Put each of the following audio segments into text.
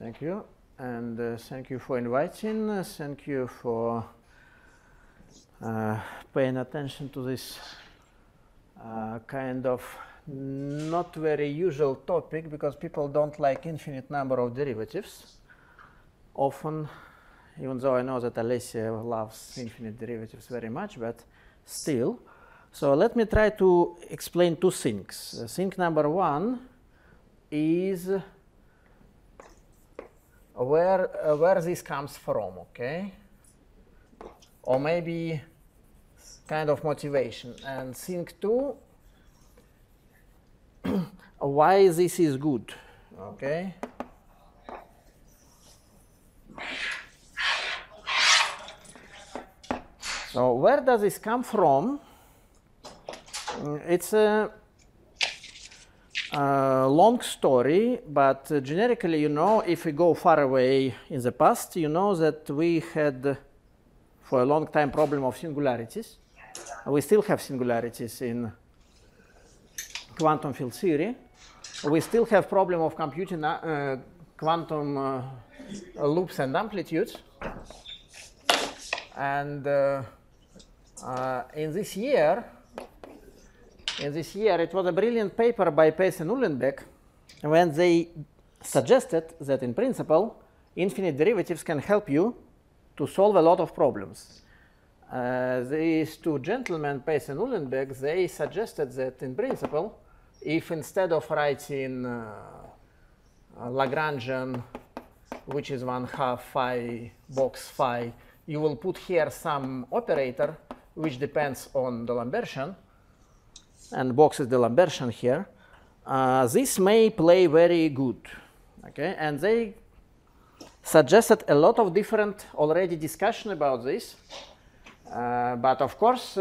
Thank you. And thank you for inviting. Thank you for paying attention to this kind of not very usual topic, because people don't like infinite number of derivatives often, even though I know that Alessia loves infinite derivatives very much, but still. So let me try to explain two things. Thing number one is where this comes from, okay? Or maybe kind of motivation. And thing two, why this is good, okay? So where does this come from? It's a long story, but generically, you know, if we go far away in the past, you know that we had for a long time problem of singularities. We still have singularities in quantum field theory. We still have problem of computing quantum loops and amplitudes. And in this year, it was a brilliant paper by Pace and Uhlenbeck when they suggested that in principle, infinite derivatives can help you to solve a lot of problems. These two gentlemen, Pace and Uhlenbeck, they suggested that in principle, if instead of writing Lagrangian, which is 1/2 phi box phi, you will put here some operator which depends on the Lambertian, and box is the Lambertian here, this may play very good, okay? And they suggested a lot of different already discussion about this, but of course,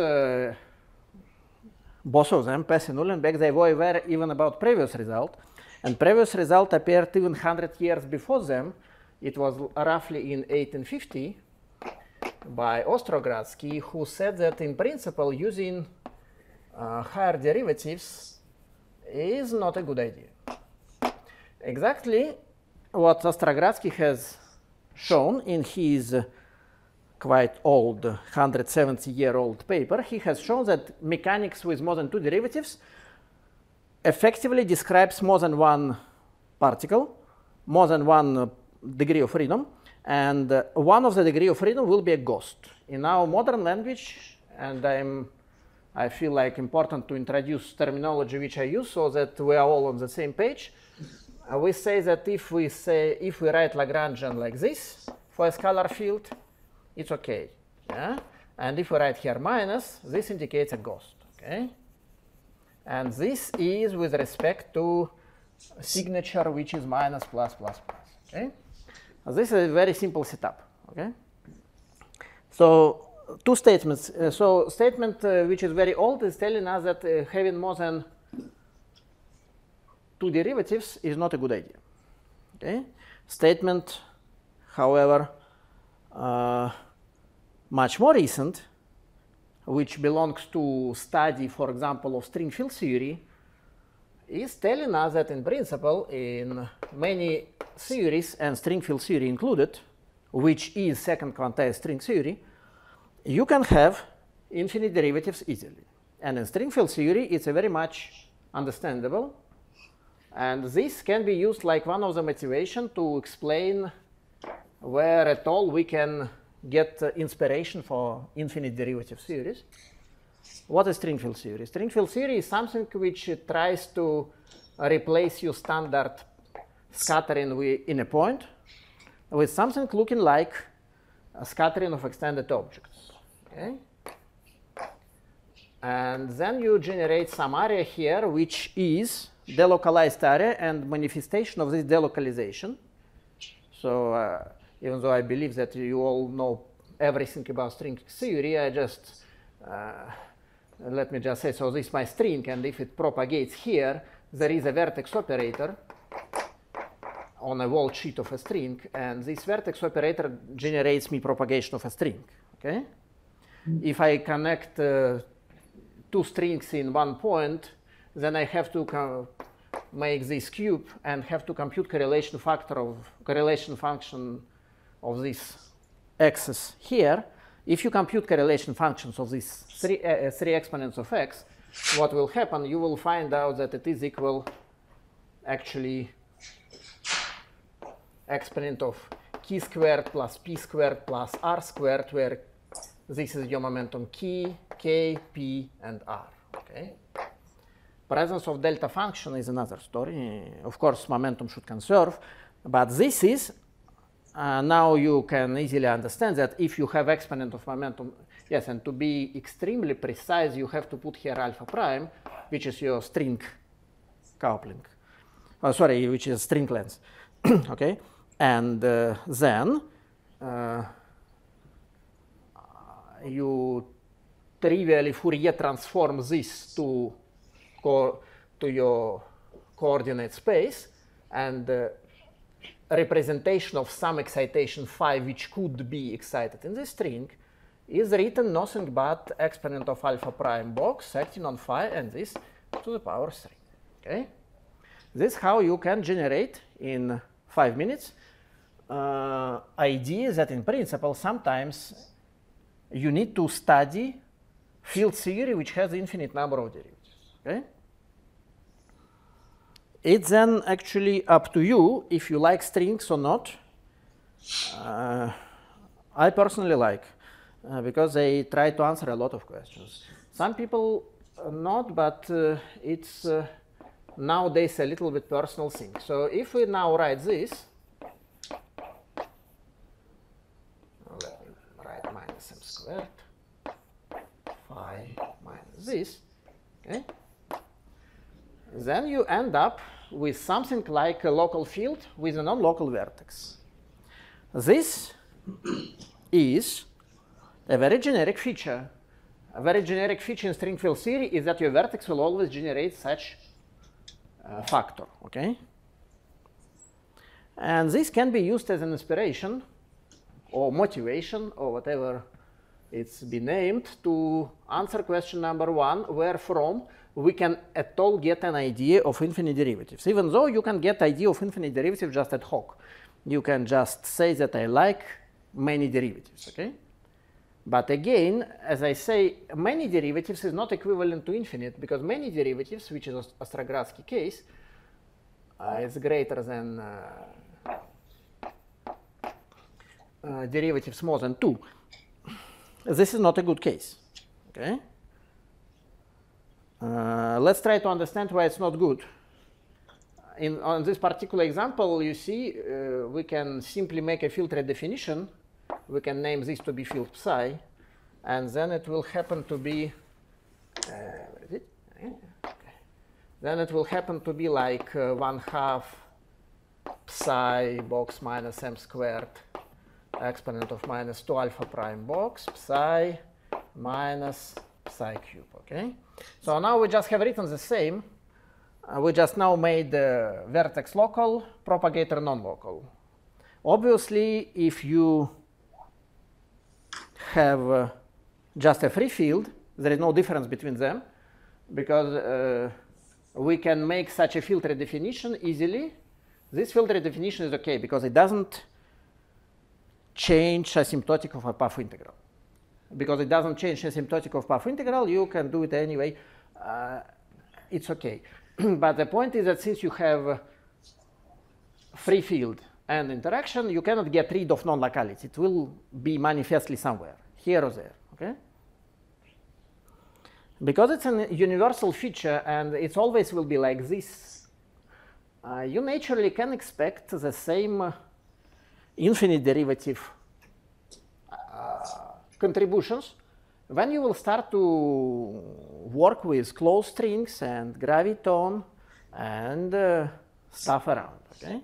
both of them, Pace and Uhlenbeck, they were aware even about previous result, and previous result appeared even 100 years before them. It was roughly in 1850 by Ostrogradsky, who said that in principle using higher derivatives is not a good idea. Exactly what Ostrogradsky has shown in his quite old, 170-year-old paper. He has shown that mechanics with more than two derivatives effectively describes more than one particle, more than one degree of freedom, and one of the degree of freedom will be a ghost. In our modern language, and I feel like important to introduce terminology which I use so that we are all on the same page. We say that if we write Lagrangian like this for a scalar field, it's okay. Yeah? And if we write here minus, this indicates a ghost. Okay? And this is with respect to signature which is minus plus plus plus. Okay? This is a very simple setup. Okay? So two statements. So statement which is very old is telling us that having more than two derivatives is not a good idea. Okay? Statement, however, much more recent, which belongs to study, for example, of string field theory, is telling us that in principle, in many theories, and string field theory included, which is second quantized string theory, you can have infinite derivatives easily. And in string field theory, it's a very much understandable. And this can be used like one of the motivation to explain where at all we can get inspiration for infinite derivative theories. What is string field theory? String field theory is something which tries to replace your standard scattering in a point with something looking like a scattering of extended objects. Okay? And then you generate some area here, which is delocalized area and manifestation of this delocalization. So even though I believe that you all know everything about string theory, I just let me just say, so this is my string, and if it propagates here, there is a vertex operator on a wall sheet of a string, and this vertex operator generates me propagation of a string. Okay? If I connect two strings in one point, then I have to make this cube and have to compute correlation function of this x's here, if you compute correlation functions of these three exponents of x, what will happen? You will find out that it is equal actually exponent of k squared plus p squared plus r squared, where this is your momentum k, p, and r. Okay. Presence of delta function is another story. Of course, momentum should conserve, but this is now you can easily understand that if you have exponent of momentum, yes, and to be extremely precise, you have to put here alpha prime, which is your string coupling. Oh, sorry, which is string length. Okay, and then you trivially Fourier transform this to your coordinate space, and representation of some excitation phi which could be excited in this string is written nothing but exponent of alpha prime box acting on phi and this to the power 3. Okay, this is how you can generate in 5 minutes idea that in principle sometimes you need to study field theory which has infinite number of derivatives. Okay. It's then actually up to you if you like strings or not. I personally like, because they try to answer a lot of questions. Some people not, but it's nowadays a little bit personal thing. So if we now write this, let me write minus m squared phi minus this, okay? Then you end up with something like a local field with a non-local vertex. This is a very generic feature. A very generic feature in string field theory is that your vertex will always generate such a factor, okay? And this can be used as an inspiration or motivation or whatever it's been named to answer question number 1, where from we can at all get an idea of infinite derivatives. Even though you can get idea of infinite derivatives just ad hoc. You can just say that I like many derivatives, okay? But again, as I say, many derivatives is not equivalent to infinite, because many derivatives, which is Ostrogradsky case, is greater than derivatives more than 2. This is not a good case, okay? Let's try to understand why it's not good. On this particular example, you see, we can simply make a field redefinition. We can name this to be field psi, and then it will happen to be, where is it? Okay. Then it will happen to be like 1/2 psi box minus m squared exponent of minus 2 alpha prime box psi minus psi cube, okay? So now we just have written the same. We just now made the vertex local, propagator non-local. Obviously, if you have just a free field, there is no difference between them, because we can make such a field redefinition easily. This field redefinition is okay because it doesn't change asymptotic of a path integral. Because it doesn't change asymptotic of path integral, you can do it anyway. It's okay. But the point is that since you have free field and interaction, you cannot get rid of non-locality. It will be manifestly somewhere, here or there, okay? Because it's a universal feature and it always will be like this, you naturally can expect the same infinite derivative contributions when you will start to work with closed strings and graviton and stuff around, okay?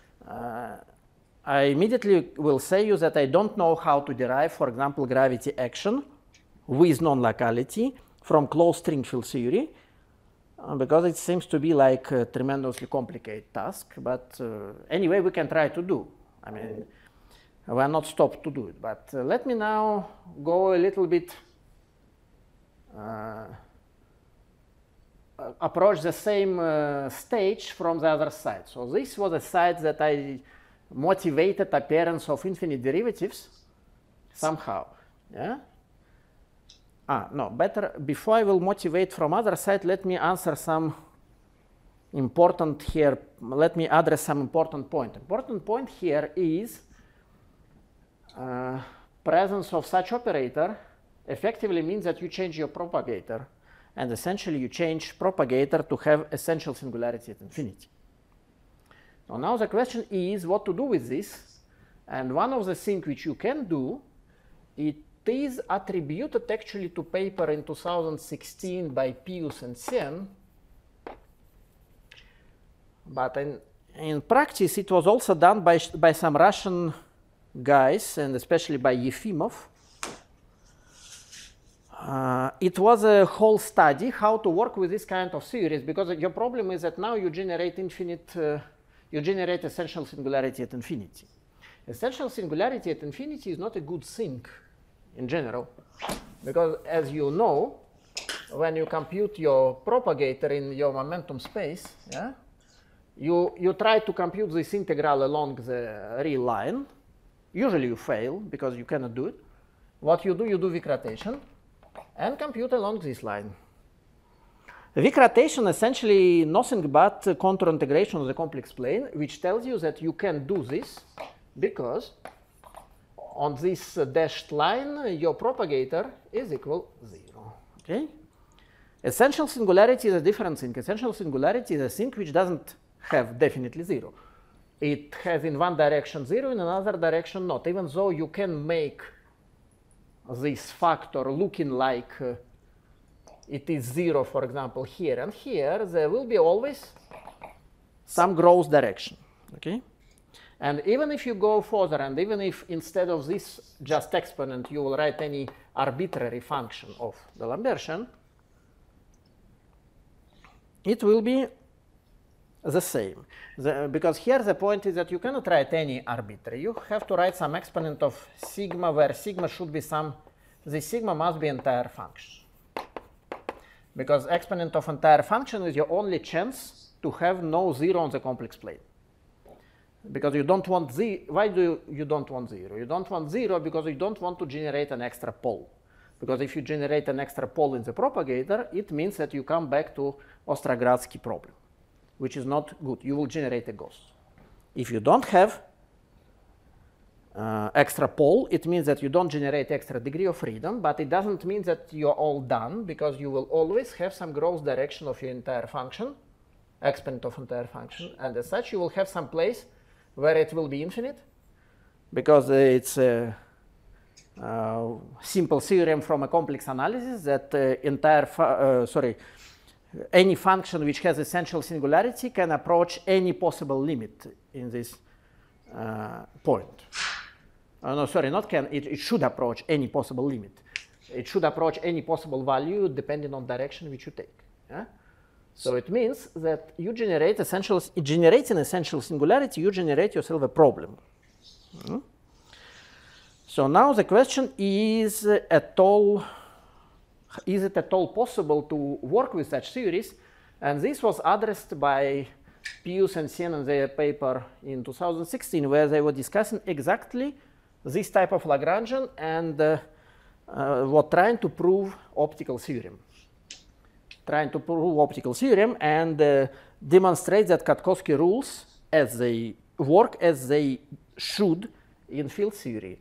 I immediately will say you that I don't know how to derive, for example, gravity action with non-locality from closed string field theory, because it seems to be like a tremendously complicated task, but anyway, we can try to do. I mean, we are not stopped to do it, but let me now go a little bit approach the same stage from the other side. So this was a side that I motivated appearance of infinite derivatives somehow. Yeah. No, better before I will motivate from other side, let me answer some important here. Let me address some important point. Important point here is presence of such operator effectively means that you change your propagator, and essentially you change propagator to have essential singularity at infinity. So now the question is what to do with this, and one of the things which you can do, it is attributed actually to paper in 2016 by Pius and Sen, but in practice it was also done by some Russian guys, and especially by Yefimov. It was a whole study how to work with this kind of theories, because your problem is that now you generate you generate essential singularity at infinity. Essential singularity at infinity is not a good thing in general, because as you know, when you compute your propagator in your momentum space, yeah, you try to compute this integral along the real line. Usually you fail because you cannot do it. What you do Wick rotation and compute along this line. Wick rotation essentially nothing but contour integration of the complex plane, which tells you that you can do this because on this dashed line your propagator is equal 0. Okay? Essential singularity is a different thing. Essential singularity is a thing which doesn't have definitely 0. It has in one direction 0, in another direction not, even though you can make this factor looking like it is 0, for example, here and here, there will be always some gross direction. Okay? And even if you go further, and even if instead of this just exponent you will write any arbitrary function of the Lambertian, it will be the same. Because here the point is that you cannot write any arbitrary. You have to write some exponent of sigma, where sigma should be the sigma must be entire function. Because exponent of entire function is your only chance to have no 0 on the complex plane. Because you don't want 0. Why do you don't want 0? You don't want 0 because you don't want to generate an extra pole. Because if you generate an extra pole in the propagator, it means that you come back to Ostrogradsky problem, which is not good. You will generate a ghost. If you don't have extra pole, it means that you don't generate extra degree of freedom, but it doesn't mean that you're all done, because you will always have some gross direction of your entire function, exponent of entire function, and as such you will have some place where it will be infinite, because it's a simple theorem from a complex analysis that any function which has essential singularity can approach any possible limit in this point. No, sorry, not can. It should approach any possible limit. It should approach any possible value depending on direction which you take. Yeah? So it means that you generate generating essential singularity, you generate yourself a problem. So now the question is it at all possible to work with such theories? And this was addressed by Pius and Sen in their paper in 2016, where they were discussing exactly this type of Lagrangian and were trying to prove optical theorem. And demonstrate that Katkovsky rules as they work as they should in field theory.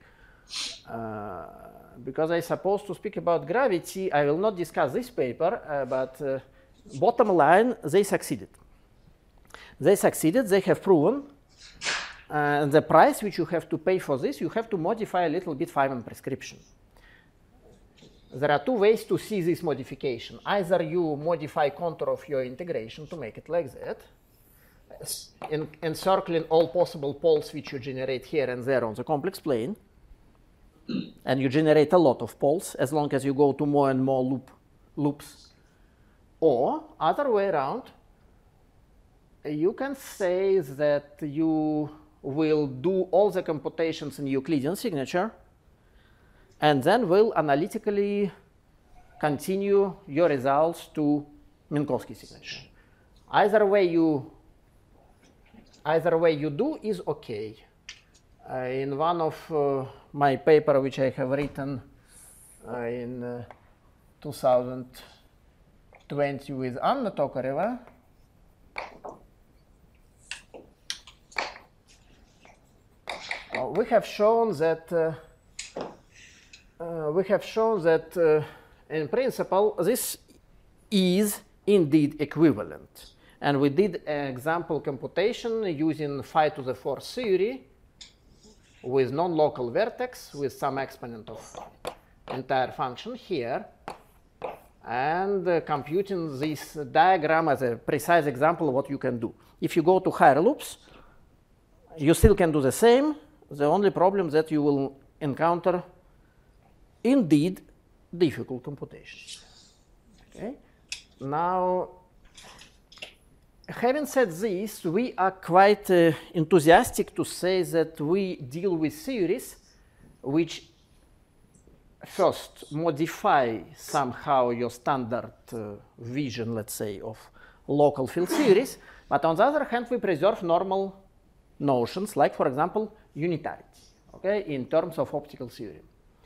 Because I'm supposed to speak about gravity, I will not discuss this paper, but bottom line, they succeeded. They have proven, and the price which you have to pay for this, you have to modify a little bit Feynman prescription. There are two ways to see this modification. Either you modify contour of your integration to make it like that, encircling all possible poles which you generate here and there on the complex plane, and you generate a lot of poles as long as you go to more and more loops. Or, other way around, you can say that you will do all the computations in Euclidean signature and then will analytically continue your results to Minkowski signature. Either way you do is okay. In one of my paper, which I have written in 2020 with Anna Tokareva, we have shown that in principle this is indeed equivalent, and we did an example computation using phi to the 4th theory with non-local vertex with some exponent of entire function here, and computing this diagram as a precise example of what you can do. If you go to higher loops, you still can do the same. The only problem that you will encounter indeed difficult computations. Okay? Now, having said this, we are quite enthusiastic to say that we deal with theories which first modify somehow your standard vision, let's say, of local field theories, but on the other hand, we preserve normal notions, like, for example, unitarity, okay, in terms of optical theory.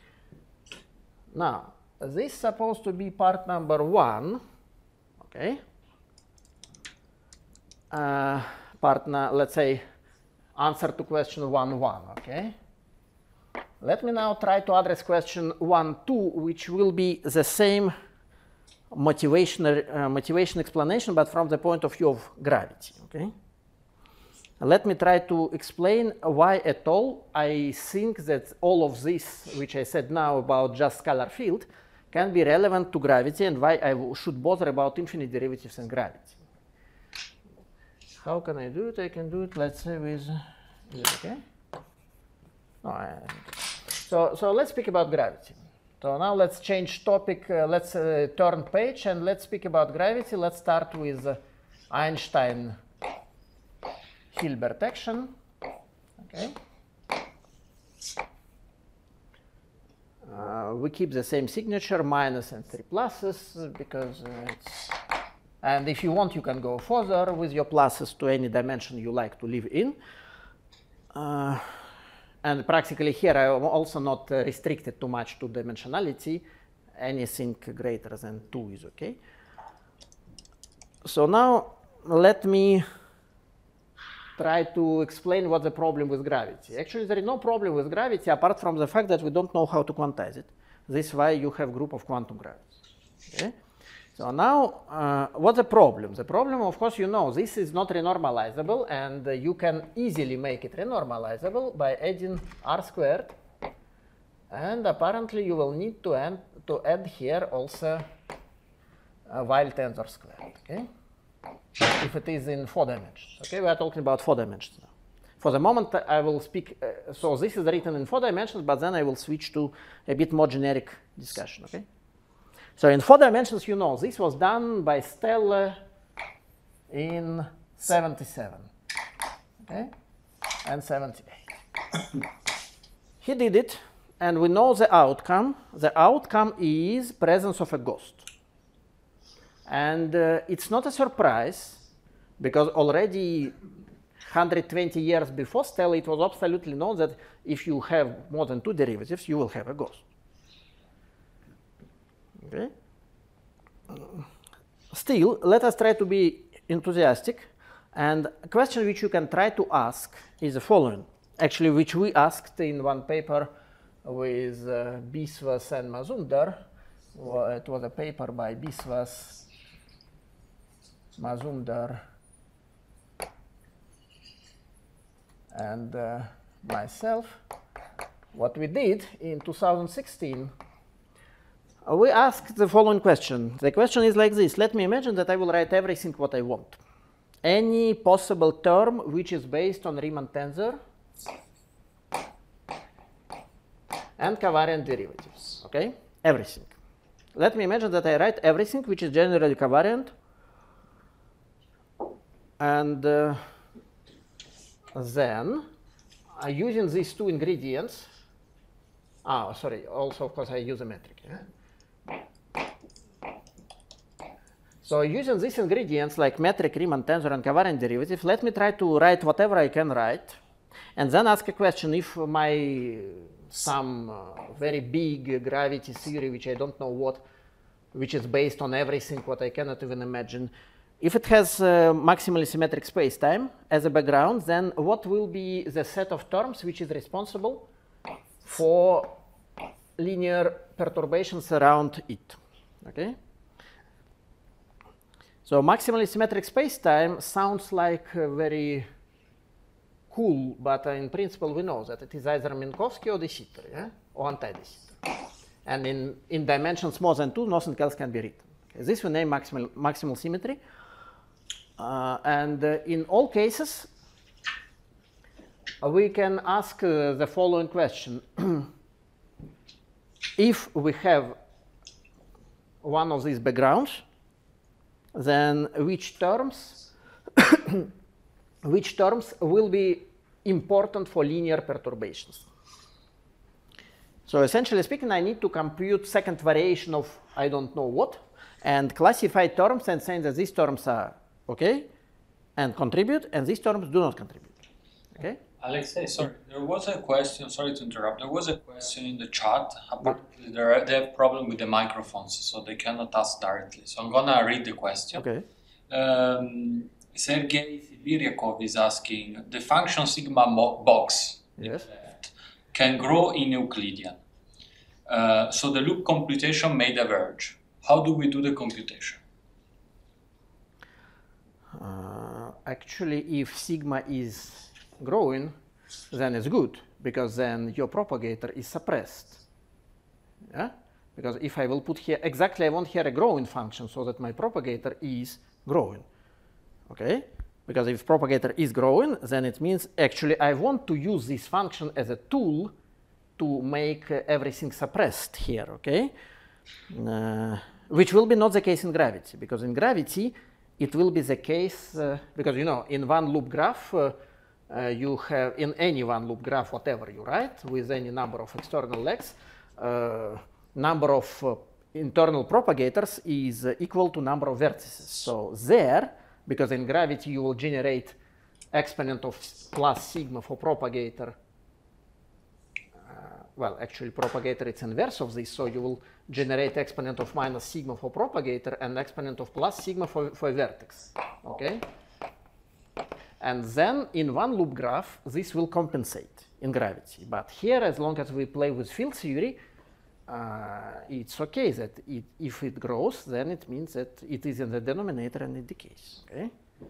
Now, this is supposed to be part number 1, okay? Let's say, answer to question 1.1, okay? Let me now try to address question 1.2, which will be the same motivation explanation, but from the point of view of gravity, okay? Let me try to explain why at all I think that all of this, which I said now about just scalar field, can be relevant to gravity, and why I should bother about infinite derivatives in gravity. How can I do it? I can do it, let's say, with, is it okay? No, so let's speak about gravity. So now let's change topic, let's turn page, and let's speak about gravity. Let's start with Einstein-Hilbert action. Okay. We keep the same signature, minus and 3 pluses, because it's... And if you want, you can go further with your pluses to any dimension you like to live in. And practically here, I am also not restricted too much to dimensionality. Anything greater than 2 is okay. So now let me try to explain what's the problem with gravity. Actually, there is no problem with gravity apart from the fact that we don't know how to quantize it. This is why you have group of quantum gravities. Okay? So now, what's the problem? The problem, of course, you know, this is not renormalizable, and you can easily make it renormalizable by adding r squared. And apparently, you will need to add here also a Weyl tensor squared. Okay? If it is in 4 dimensions. Okay, we are talking about 4 dimensions now. For the moment, I will speak. So this is written in 4 dimensions, but then I will switch to a bit more generic discussion. Okay. So in 4 dimensions, you know, this was done by Stelle in 77, okay, and 78. He did it, and we know the outcome. The outcome is presence of a ghost. And it's not a surprise, because already 120 years before Stelle, it was absolutely known that if you have more than 2 derivatives, you will have a ghost. Okay. Still, let us try to be enthusiastic, and a question which you can try to ask is the following. Actually, which we asked in one paper with Biswas and Mazumdar. It was a paper by Biswas, Mazumdar, and myself. What we did in 2016, we asked the following question. The question is like this. Let me imagine that I will write everything what I want. Any possible term which is based on Riemann tensor and covariant derivatives. Okay? Everything. Let me imagine that I write everything which is generally covariant, and then using these 2 ingredients, also of course I use a metric. Yeah? So using these ingredients like metric, Riemann tensor, and covariant derivative, let me try to write whatever I can write, and then ask a question if some very big gravity theory, which I don't know what, which is based on everything what I cannot even imagine, if it has maximally symmetric space-time as a background, then what will be the set of terms which is responsible for linear perturbations around it? Okay. So maximally symmetric space-time sounds like very cool, but in principle we know that it is either Minkowski or de Sitter, yeah? Or anti-de Sitter. And in dimensions more than 2, nothing else can be written. Okay. This we name maximal symmetry. And in all cases, we can ask the following question. If we have one of these backgrounds, then which terms will be important for linear perturbations? So essentially speaking, I need to compute second variation of I don't know what and classify terms and say that these terms are okay and contribute and these terms do not contribute. Okay? Alexei, sorry, there was a question, sorry to interrupt, there was a question in the chat. Apparently they have problem with the microphones, so they cannot ask directly. So I'm gonna read the question. Okay. Sergei Sibiryakov is asking, the function sigma box Yes. can grow in Euclidean. So the loop computation may diverge. How do we do the computation? Actually, if sigma is growing, then it's good, because then your propagator is suppressed. Yeah? Because if I will put here, exactly I want here a growing function so that my propagator is growing. Okay? Because if propagator is growing, then it means actually I want to use this function as a tool to make everything suppressed here, okay? Which will be not the case in gravity, because in gravity it will be the case, because you know, in one loop graph, you have, in any one loop graph, whatever you write, with any number of external legs, number of internal propagators is equal to number of vertices. So there, because in gravity you will generate exponent of plus sigma for propagator. Well, actually propagator it's inverse of this, so you will generate exponent of minus sigma for propagator and exponent of plus sigma for vertex. Okay? And then in one loop graph, this will compensate in gravity. But here, as long as we play with field theory, it's okay that if it grows, then it means that it is in the denominator and it decays. Okay?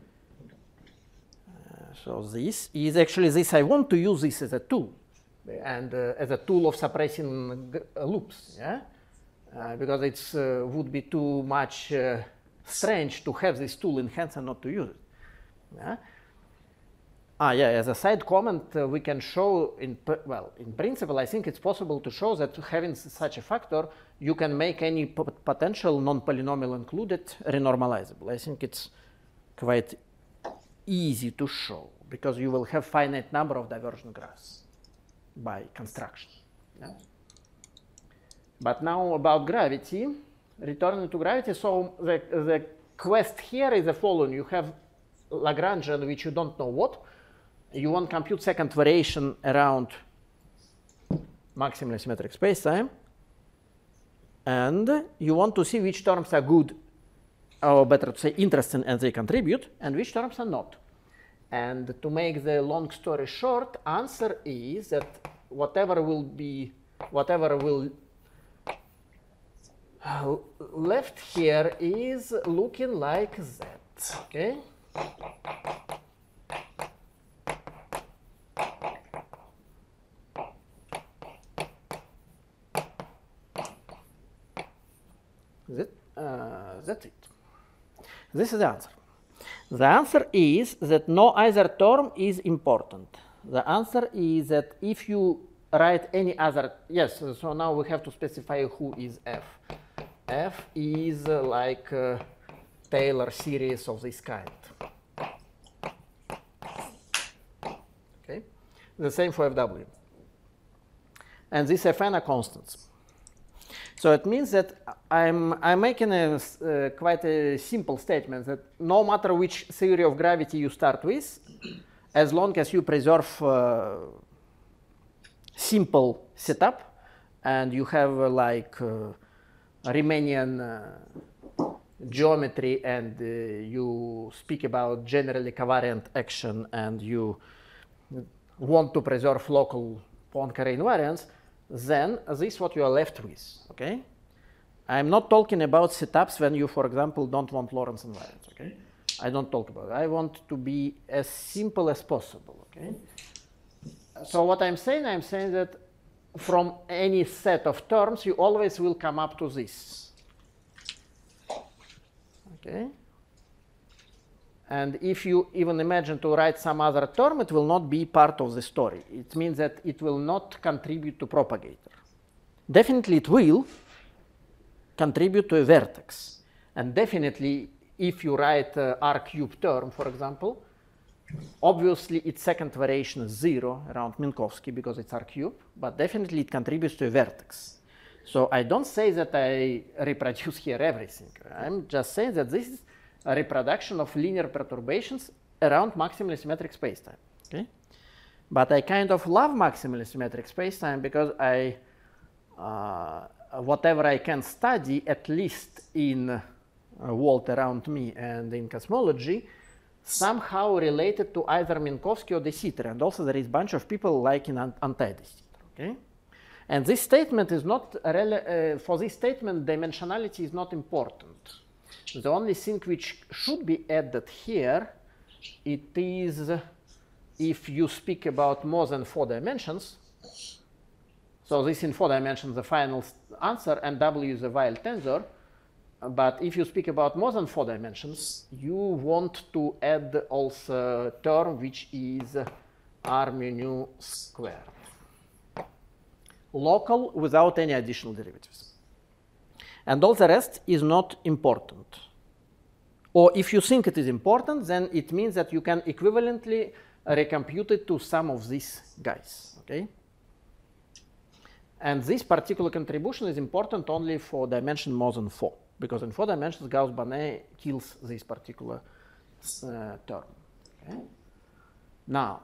So this is actually this. I want to use this as a tool, and as a tool of suppressing loops. Yeah, because it's would be too much strange to have this tool in hands and not to use it. Yeah. Yeah, as a side comment, we can show, in principle, I think it's possible to show that having such a factor, you can make any potential non-polynomial included renormalizable. I think it's quite easy to show, because you will have finite number of divergent graphs by construction. Yeah? But now about gravity, returning to gravity, so the quest here is the following. You have Lagrangian, which you don't know what. You want to compute second variation around maximally symmetric spacetime, and you want to see which terms are good, or better to say interesting and they contribute, and which terms are not. And to make the long story short, answer is that whatever will left here is looking like that. Okay. That's it. This is the answer. The answer is that no either term is important. The answer is that if you write any other, yes, so now we have to specify who is F. F is like a Taylor series of this kind. Okay, the same for Fw. And these Fn are constants. So it means that I'm making quite a simple statement that no matter which theory of gravity you start with, as long as you preserve simple setup and you have like Riemannian geometry and you speak about generally covariant action and you want to preserve local Poincare invariance, then this is what you are left with, okay? I'm not talking about setups when you, for example, don't want Lorentz invariance, okay? I don't talk about it. I want to be as simple as possible, okay? So what I'm saying that from any set of terms, you always will come up to this, okay? And if you even imagine to write some other term, it will not be part of the story. It means that it will not contribute to propagator. Definitely it will contribute to a vertex. And definitely if you write R cube term, for example, obviously its second variation is 0 around Minkowski because it's R cube, but definitely it contributes to a vertex. So I don't say that I reproduce here everything. I'm just saying that this is a reproduction of linear perturbations around maximally symmetric spacetime. Okay? But I kind of love maximally symmetric spacetime because I, whatever I can study, at least in world around me and in cosmology, somehow related to either Minkowski or de Sitter. And also there is a bunch of people liking anti-de Sitter. Okay? And this statement is not, for this statement, dimensionality is not important. The only thing which should be added here, it is if you speak about more than 4 dimensions. So this in 4 dimensions, the final answer, and W is a Weyl tensor. But if you speak about more than 4 dimensions, you want to add also a term which is R mu nu squared. Local without any additional derivatives. And all the rest is not important. Or if you think it is important, then it means that you can equivalently recompute it to some of these guys. Okay? And this particular contribution is important only for dimension more than 4, because in 4 dimensions Gauss-Bonnet kills this particular term. Okay? Now,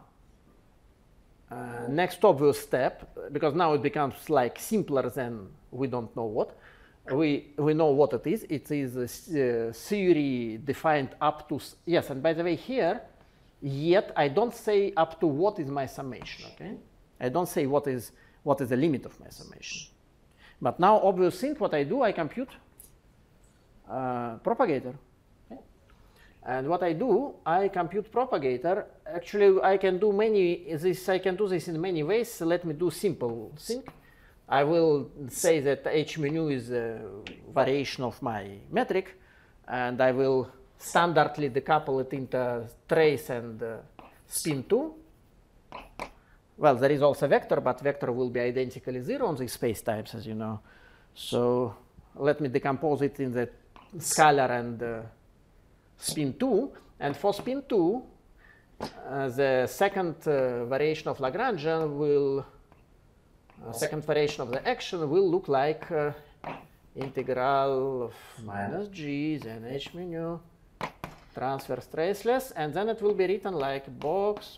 next obvious step, because now it becomes like simpler than we don't know what. We know what it is. It is a theory defined up to, yes, and by the way here, yet I don't say up to what is my summation, okay? I don't say what is the limit of my summation. But now obvious thing, what I do, I compute propagator. Okay? And what I do, I compute propagator. Actually, I can do this in many ways. So let me do simple thing. I will say that h mu nu is a variation of my metric, and I will standardly decouple it into trace and spin 2. Well, there is also vector, but vector will be identically 0 on these spacetimes, as you know. So let me decompose it in the scalar and spin 2. And for spin 2, the second variation of Lagrangian will second variation of the action will look like integral of minus g, then h mu nu, transverse traceless, and then it will be written like box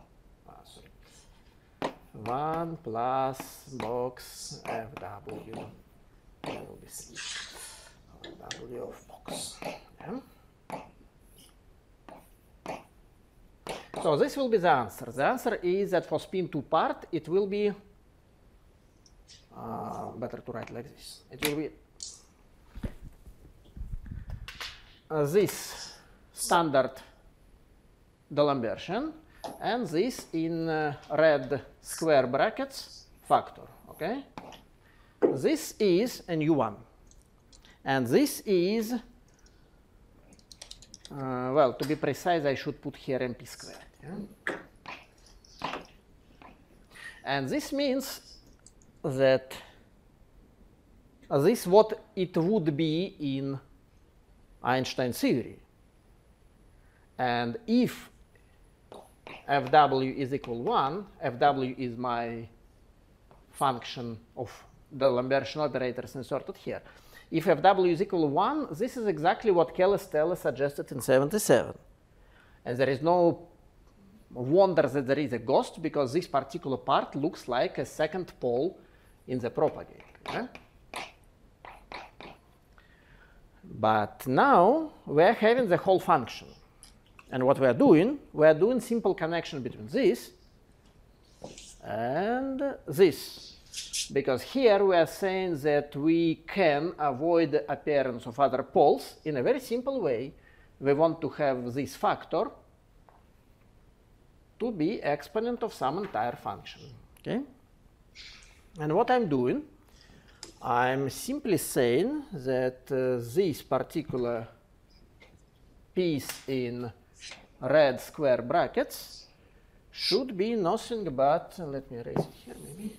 1 plus box fw. That will be c w of box. Yeah. So this will be the answer. The answer is that for spin 2 part, it will be better to write like this. It will be this standard D'Alembertian and this in red square brackets factor. Okay, this is a new one, and this is well, to be precise, I should put here mp squared. Yeah? And this means that this is what it would be in Einstein theory. And if Fw is equal 1, Fw is my function of the Lambertian operator is inserted here. If Fw is equal to 1, this is exactly what Kelly-Stella suggested in 77. And there is no wonder that there is a ghost, because this particular part looks like a second pole in the propagator. Yeah? But now we are having the whole function. And what we are doing simple connection between this and this. Because here we are saying that we can avoid the appearance of other poles in a very simple way. We want to have this factor to be exponent of some entire function. Okay? And what I'm doing, I'm simply saying that this particular piece in red square brackets should be nothing but, let me erase it here maybe.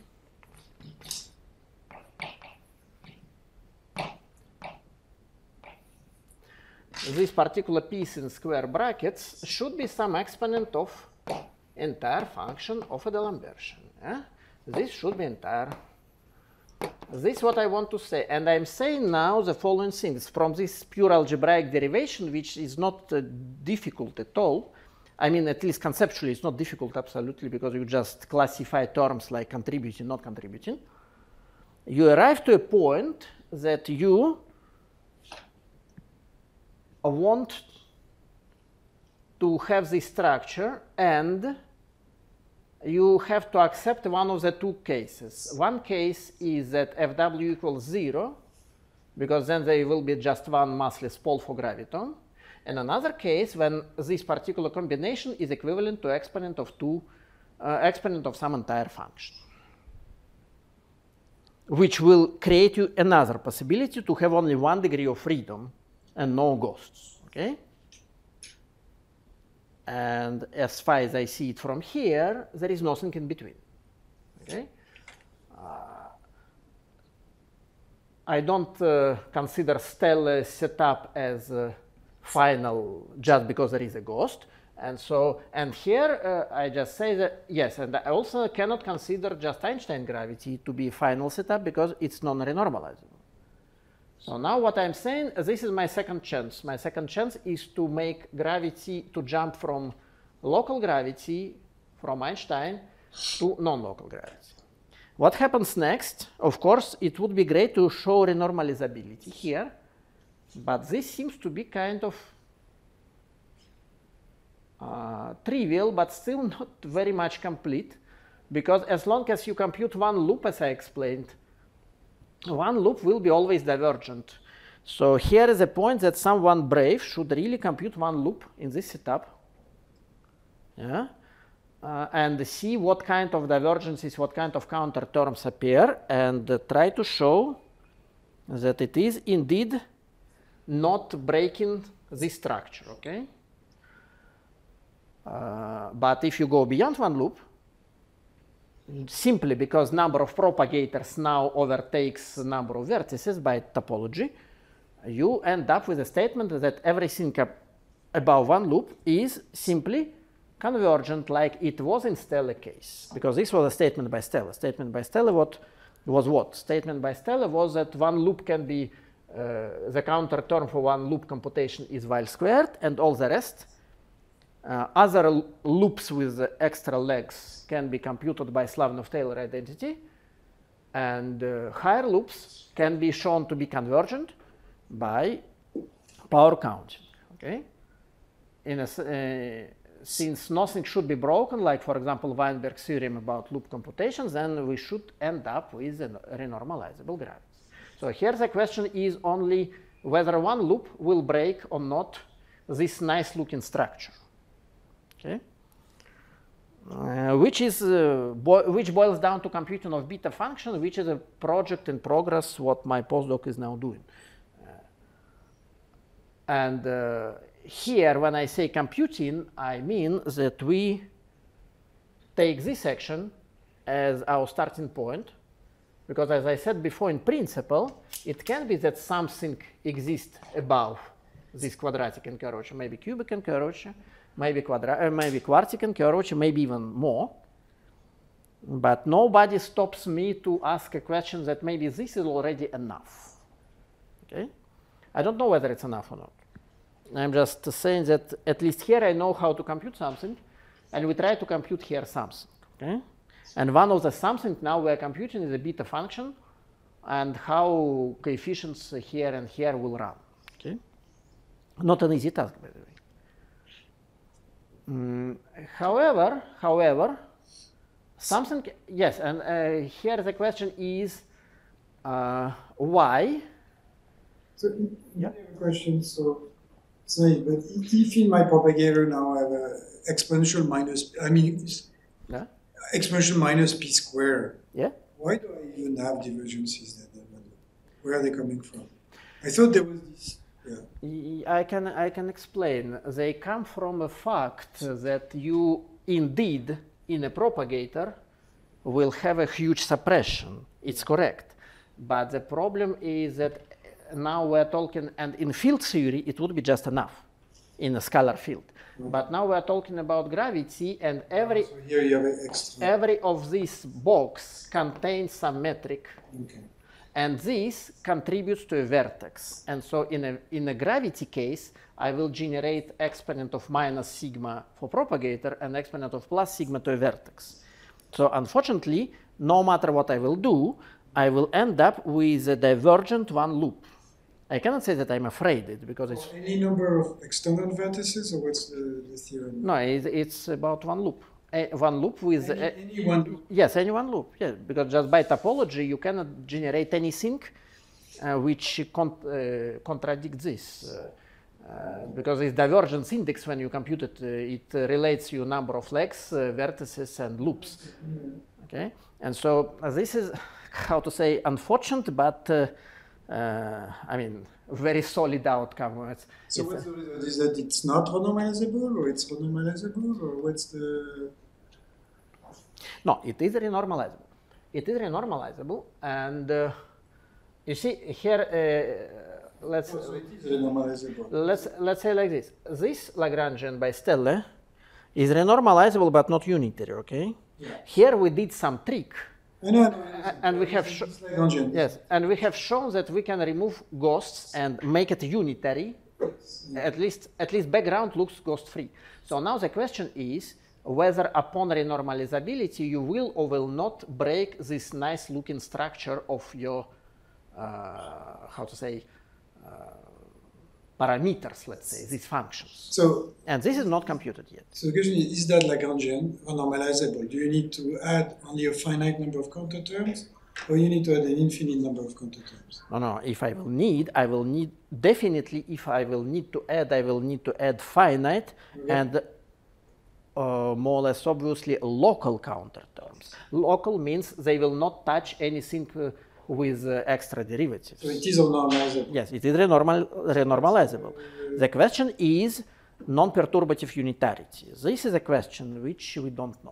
This particular piece in square brackets should be some exponent of entire function of a D'Alembert. Yeah? This should be entire. This is what I want to say. And I'm saying now the following things from this pure algebraic derivation, which is not difficult at all. I mean, at least conceptually, it's not difficult absolutely, because you just classify terms like contributing, not contributing. You arrive to a point that you want to have this structure, and you have to accept one of the two cases. One case is that Fw equals 0, because then there will be just one massless pole for graviton. And another case when this particular combination is equivalent to exponent of exponent of some entire function, which will create you another possibility to have only one degree of freedom and no ghosts. Okay? And as far as I see it from here, there is nothing in between. Okay? I don't consider Stella setup as final just because there is a ghost. And so, and here I just say that, yes, and I also cannot consider just Einstein gravity to be final setup because it's non-renormalizable. So now what I'm saying, this is my second chance. My second chance is to make gravity, to jump from local gravity, from Einstein, to non-local gravity. What happens next? Of course, it would be great to show renormalizability here, but this seems to be kind of trivial, but still not very much complete, because as long as you compute one loop, as I explained, one loop will be always divergent. So here is a point that someone brave should really compute one loop in this setup, yeah, and see what kind of divergences, what kind of counter terms appear, and try to show that it is indeed not breaking this structure. Okay. But if you go beyond one loop, simply because number of propagators now overtakes number of vertices by topology, you end up with a statement that everything above one loop is simply convergent, like it was in Stella case. Because this was a statement by Stella. Statement by Stella was what? Statement by Stella was that one loop can be, the counter term for one loop computation is Weil squared, and all the rest, other loops with extra legs can be computed by Slavnov-Taylor identity, and higher loops can be shown to be convergent by power counting. Okay? Since nothing should be broken, like for example Weinberg's theorem about loop computations, then we should end up with a renormalizable gravity. So here the question is only whether one loop will break or not this nice looking structure. Okay. Which boils down to computing of beta function, which is a project in progress, what my postdoc is now doing. Here, when I say computing, I mean that we take this section as our starting point, because as I said before, in principle, it can be that something exists above this quadratic curvature, maybe cubic curvature, maybe quartic curvature, maybe even more. But nobody stops me to ask a question that maybe this is already enough. Okay? I don't know whether it's enough or not. I'm just saying that at least here I know how to compute something, and we try to compute here something. Okay? And one of the something now we are computing is a beta function, and how coefficients here and here will run. Okay? Not an easy task, by the way. However, something, yes, and here the question is why? So I have a question. So, sorry, but if in my propagator now I have a exponential minus, Yeah. exponential minus p squared, Yeah. why do I even have divergences then? Where are they coming from? I thought there was this. Yeah. I can explain. They come from a fact that you indeed in a propagator will have a huge suppression. It's correct. But the problem is that now we're talking, and in field theory it would be just enough in a scalar field. But now we're talking about gravity, and every So here you have an extra. every of these box contains some metric. Okay. And this contributes to a vertex. And so in a gravity case, I will generate exponent of minus sigma for propagator and exponent of plus sigma to a vertex. So unfortunately, no matter what I will do, I will end up with a divergent one loop. I cannot say that I'm afraid it because it's... Any number of external vertices, or what's the theorem? No, it's about one loop. One loop with... Any one loop? Yes, any one loop, yeah, because just by topology you cannot generate anything which contradicts this. Because it's divergence index, when you compute it, it relates you number of legs, vertices, and loops. Okay, and so this is, how to say, unfortunate, but I mean, very solid outcome. So what's the result? Is that it's not renormalizable, or it's renormalizable, or what's the... No, it is renormalizable. It is renormalizable, and you see here, let's say like this. This Lagrangian by Stelle is renormalizable but not unitary, okay? Yeah. Here we did some trick. No, and we have yes, and we have shown that we can remove ghosts and make it unitary. Yeah. At least background looks ghost-free. So now the question is whether upon renormalizability you will or will not break this nice-looking structure of your how to say parameters, let's say, these functions. So, and this is not computed yet. So the question is that Lagrangian renormalizable? Do you need to add only a finite number of counter terms, or you need to add an infinite number of counter terms? No. If I will need definitely. If I will need to add finite and more or less obviously local counter terms. Local means they will not touch anything with extra derivatives. So it is renormalizable? Yes, it is renormalizable. The question is non-perturbative unitarity. This is a question which we don't know.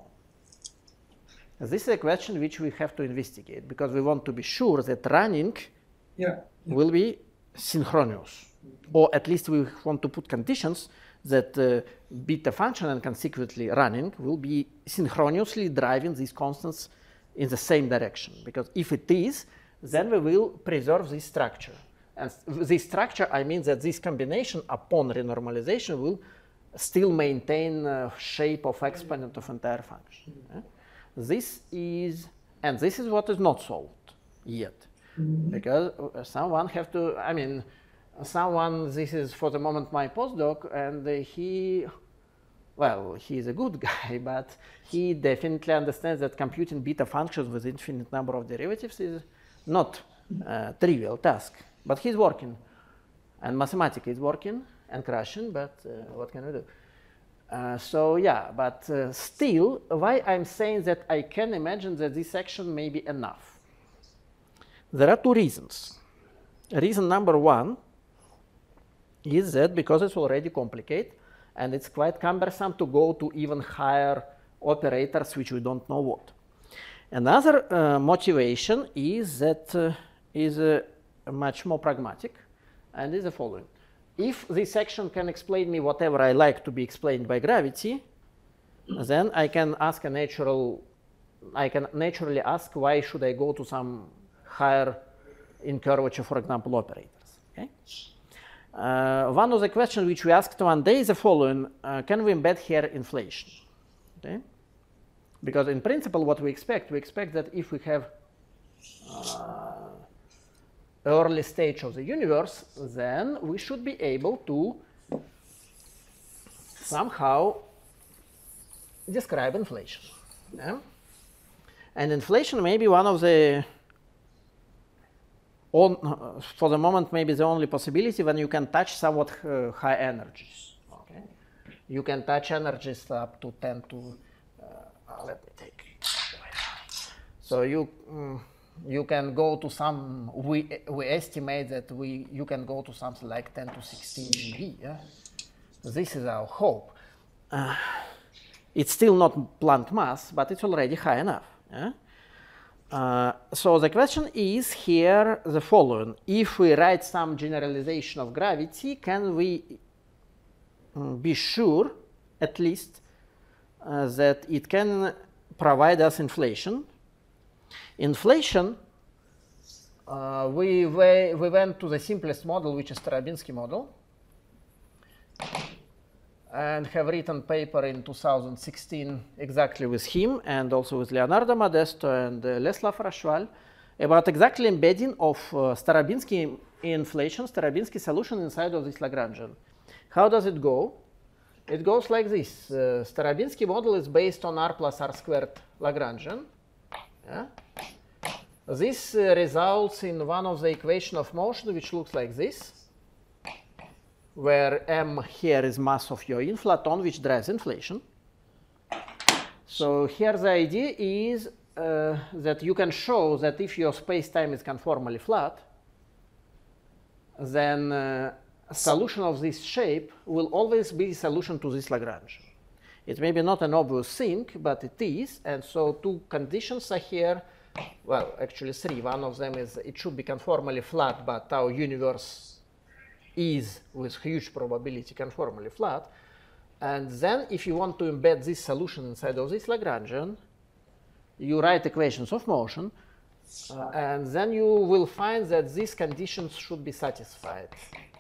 This is a question which we have to investigate, because we want to be sure that running will be synchronous. Or at least we want to put conditions that beta function and consequently running will be synchronously driving these constants in the same direction. Because if it is, then we will preserve this structure. And this structure, I mean that this combination upon renormalization will still maintain shape of exponent of entire function. This is what is not solved yet. Because someone have to, I mean, this is for the moment my postdoc, and he is a good guy, but he definitely understands that computing beta functions with infinite number of derivatives is not a trivial task. But he's working, and mathematics is working and crashing, but what can we do? Still, why I'm saying that I can imagine that this action may be enough. There are two reasons. Reason number one is that because it's already complicated and it's quite cumbersome to go to even higher operators which we don't know what. Another motivation is that much more pragmatic, and is the following. If this action can explain me whatever I like to be explained by gravity, then I can ask a natural I can naturally ask why should I go to some higher in curvature, for example, operators. Okay? One of the questions which we asked one day is the following: can we embed here inflation? Okay? Because in principle, what we expect that if we have early stage of the universe, then we should be able to somehow describe inflation. Yeah? And inflation may be one of the, for the moment, maybe the only possibility when you can touch somewhat high energies. Okay? You can touch energies up to 10 to, let me take. So you can go to some, we estimate that you can go to something like 10 to 16 GeV. Yeah? This is our hope. It's still not Planck mass, but it's already high enough. Yeah? So the question is here the following: if we write some generalization of gravity, can we be sure, at least, that it can provide us inflation? Inflation, we went to the simplest model, which is Starobinsky model, and have written paper in 2016 exactly with him and also with Leonardo Modesto and Leslav Rashval about exactly embedding of Starobinsky inflation, Starobinsky solution inside of this Lagrangian. How does it go? It goes like this. Starobinsky model is based on r plus r squared Lagrangian. Yeah? This results in one of the equation of motion which looks like this, where m here is mass of your inflaton, which drives inflation. So here the idea is that you can show that if your space-time is conformally flat, then a solution of this shape will always be a solution to this Lagrangian. It may be not an obvious thing, but it is. And so two conditions are here. Well, actually three. One of them is it should be conformally flat, but our universe is with huge probability conformally flat. And then if you want to embed this solution inside of this Lagrangian, you write equations of motion, and then you will find that these conditions should be satisfied.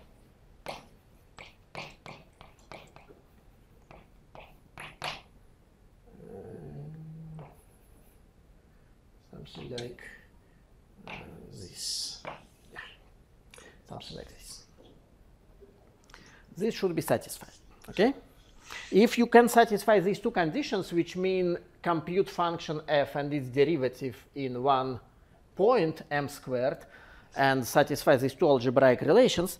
Something like this. Yeah. Something like this. This should be satisfied. Okay? If you can satisfy these two conditions, which mean compute function f and its derivative in one point, m squared, and satisfy these two algebraic relations,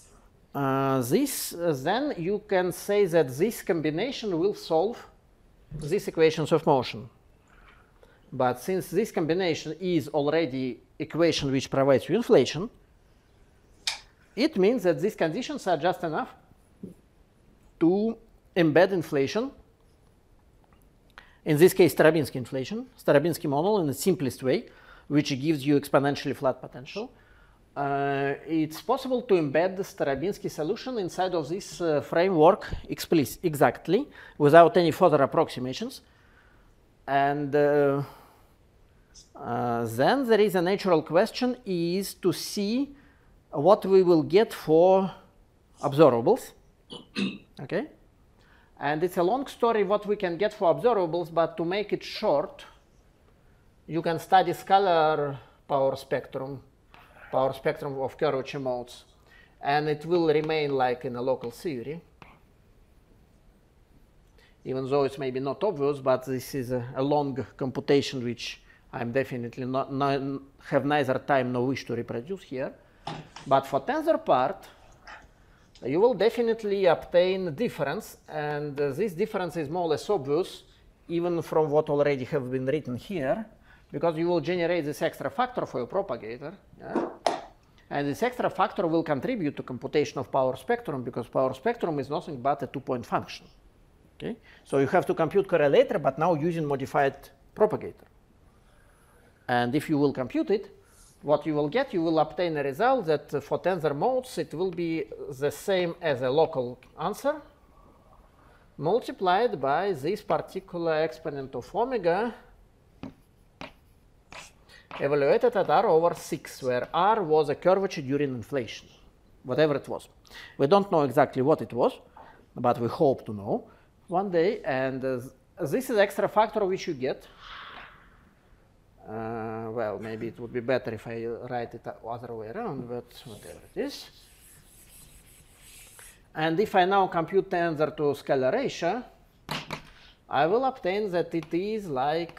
then you can say that this combination will solve these equations of motion. But since this combination is already equation which provides you inflation, it means that these conditions are just enough to embed inflation, in this case Starobinsky inflation, Starobinsky model in the simplest way, which gives you exponentially flat potential. It's possible to embed the Starobinsky solution inside of this framework exactly, without any further approximations. And then there is a natural question is to see what we will get for observables. Okay? And it's a long story what we can get for observables, but to make it short, you can study scalar power spectrum of curvature modes, and it will remain like in a local theory. Even though it's maybe not obvious, but this is a long computation which I'm definitely have neither time nor wish to reproduce here. But for tensor part, you will definitely obtain difference, and this difference is more or less obvious even from what already have been written here, because you will generate this extra factor for your propagator. Yeah? And this extra factor will contribute to computation of power spectrum, because power spectrum is nothing but a two-point function. Okay? So you have to compute correlator, but now using modified propagator. And if you will compute it, what you will get, you will obtain a result that for tensor modes, it will be the same as a local answer multiplied by this particular exponent of omega evaluated at r over 6, where r was a curvature during inflation, whatever it was. We don't know exactly what it was, but we hope to know one day. And this is extra factor which you get. Well, maybe it would be better if I write it the other way around, but whatever it is. And if I now compute tensor to scalar ratio, I will obtain that it is like,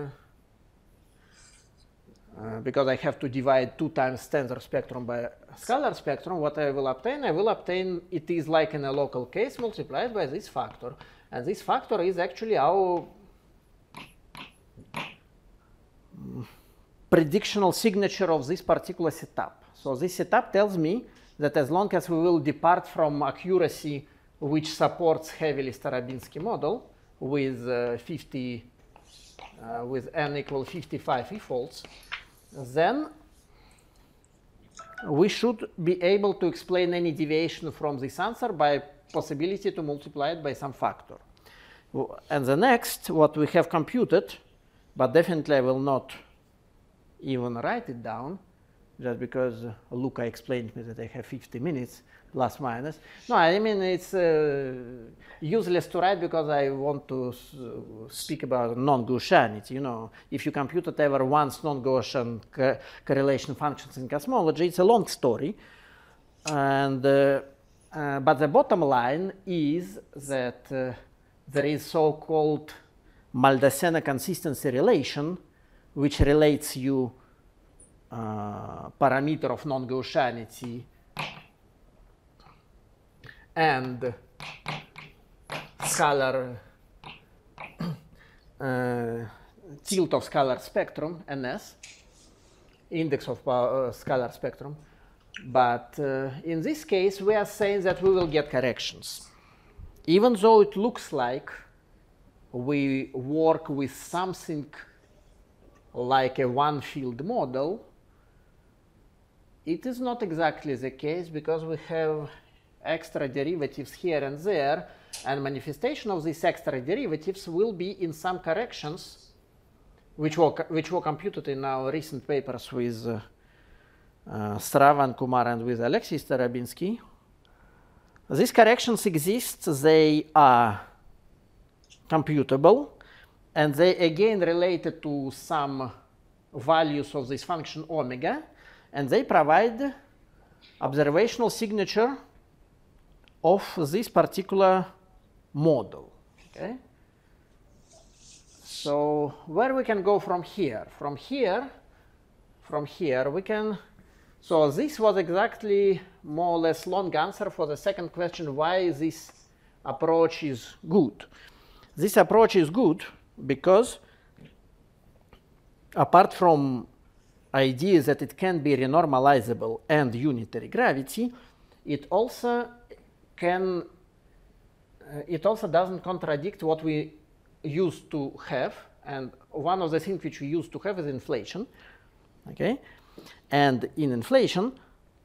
because I have to divide 2 times tensor spectrum by scalar spectrum, what I will obtain it is like in a local case multiplied by this factor. And this factor is actually our predictional signature of this particular setup. So this setup tells me that as long as we will depart from accuracy which supports heavily Starobinsky model with with n equal 55 e-folds, then we should be able to explain any deviation from this answer by possibility to multiply it by some factor. And the next, what we have computed, but definitely I will not even write it down, just because Luca explained me that I have 50 minutes, plus minus. No, I mean, it's useless to write because I want to speak about non-Gaussianity. You know, if you computed ever once non-Gaussian correlation functions in cosmology, it's a long story. And, but the bottom line is that there is so-called Maldacena consistency relation, which relates you parameter of non-Gaussianity and scalar tilt of scalar spectrum, NS, index of scalar spectrum. But in this case, we are saying that we will get corrections. Even though it looks like we work with something like a one-field model, it is not exactly the case because we have extra derivatives here and there, and manifestation of these extra derivatives will be in some corrections which were computed in our recent papers with Stravan Kumar and with Alexei Starobinsky. These corrections exist, they are computable, and they again related to some values of this function omega, and they provide observational signature of this particular model. Okay? So where we can go from here? From here we can. So this was exactly more or less long answer for the second question, why this approach is good. This approach is good because apart from ideas that it can be renormalizable and unitary gravity, it also doesn't contradict what we used to have, and one of the things which we used to have is inflation. Okay, and in inflation,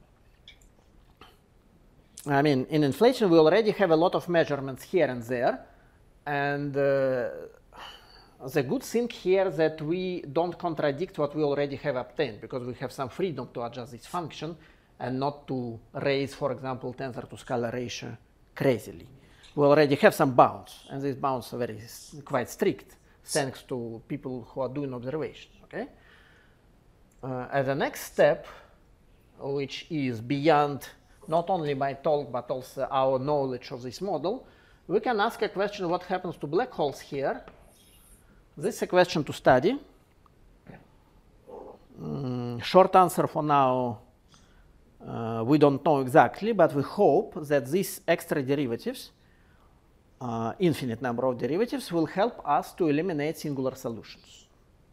I mean, in inflation we already have a lot of measurements here and there, and the good thing here that we don't contradict what we already have obtained, because we have some freedom to adjust this function and not to raise, for example, tensor to scalar ratio crazily. We already have some bounds, and these bounds are quite strict, thanks to people who are doing observations. Okay. As the next step, which is beyond not only my talk but also our knowledge of this model, we can ask a question: what happens to black holes here? This is a question to study. Short answer for now, we don't know exactly, but we hope that these extra derivatives, infinite number of derivatives, will help us to eliminate singular solutions